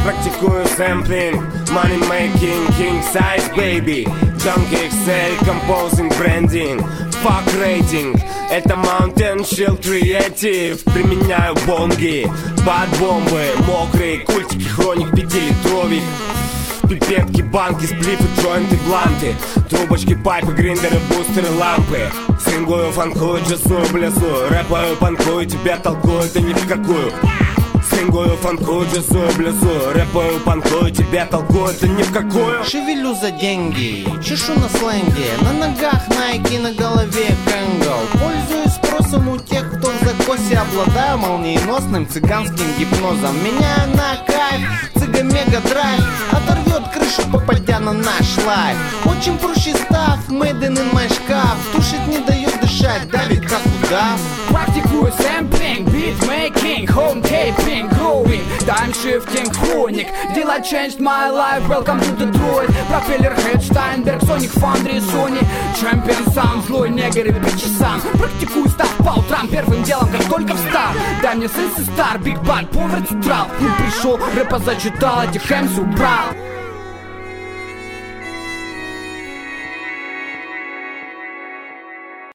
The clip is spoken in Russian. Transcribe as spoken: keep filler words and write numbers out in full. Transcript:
Практикую сэмплинг, money making, king size baby. Junkie Excel, composing, branding, fuck rating. Это Mountain Shield Creative. Применяю бонги, бад-бомбы, мокрые культики, хроник пятилитровик. Пипетки, банки, сплифы, джойнты, бланты. Трубочки, пайпы, гриндеры, бустеры, лампы. Свингую, фанкую, джазую, блесую. Рэпаю, панкую, тебя толкую, ты ни в какую. Свингую, фанкую, джазую, блесую. Рэпаю, панкую, тебя толкую, ты ни в какую. Шевелю за деньги, чешу на сленге. На ногах Nike, на голове Кэнгл. Пользуюсь спросом у тех, кто в закосе. Обладаю молниеносным цыганским гипнозом. Меняю на кайф, цыга мега драйв. Оторвет крышу, попадя на наш лайф. Очень проще став, made in my шкаф. Тушит, не дает дышать, давит как удав. Практикую сэмплинг, битмейкинг, хоум-тейпинг, growing, time-shifting, хроник. Дела changed my life, welcome to Detroit. Пропеллер, Хед, Штайнберг, Соник, Фандри, Сони. Чемпион сам, злой негр и бичи сам. Практикую став по утрам, первым делом, как только встал. Дай мне сенсы стар, биг бат, поверь трал. Не пришел, рэпа зачитал, этих эмс убрал.